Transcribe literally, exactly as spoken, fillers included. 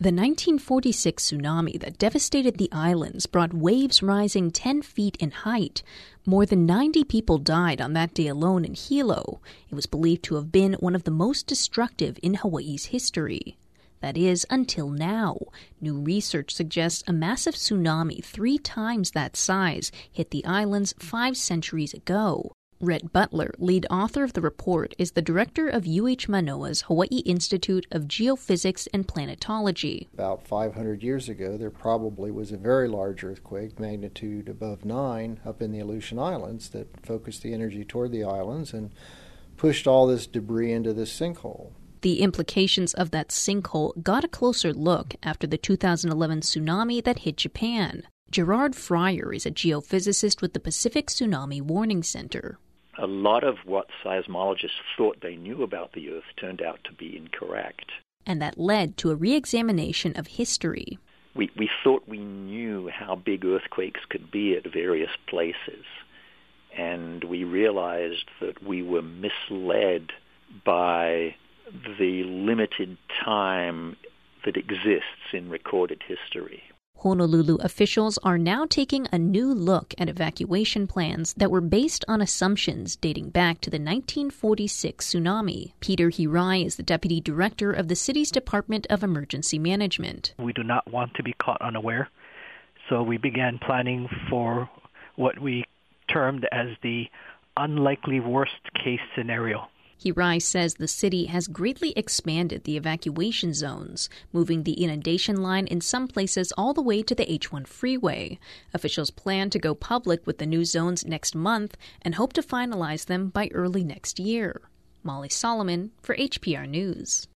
The nineteen forty-six tsunami that devastated the islands brought waves rising ten feet in height. More than ninety people died on that day alone in Hilo. It was believed to have been one of the most destructive in Hawaii's history. That is, until now. New research suggests a massive tsunami three times that size hit the islands five centuries ago. Rhett Butler, lead author of the report, is the director of U H Manoa's Hawaii Institute of Geophysics and Planetology. About five hundred years ago, there probably was a very large earthquake, magnitude above nine, up in the Aleutian Islands that focused the energy toward the islands and pushed all this debris into this sinkhole. The implications of that sinkhole got a closer look after the two thousand eleven tsunami that hit Japan. Gerard Fryer is a geophysicist with the Pacific Tsunami Warning Center. A lot of what seismologists thought they knew about the Earth turned out to be incorrect. And that led to a re-examination of history. We, we thought we knew how big earthquakes could be at various places. And we realized that we were misled by the limited time that exists in recorded history. Honolulu officials are now taking a new look at evacuation plans that were based on assumptions dating back to the nineteen forty-six tsunami. Peter Hirai is the deputy director of the city's Department of Emergency Management. We do not want to be caught unaware, so we began planning for what we termed as the unlikely worst-case scenario. Hirai says the city has greatly expanded the evacuation zones, moving the inundation line in some places all the way to the H one freeway. Officials plan to go public with the new zones next month and hope to finalize them by early next year. Molly Solomon for H P R News.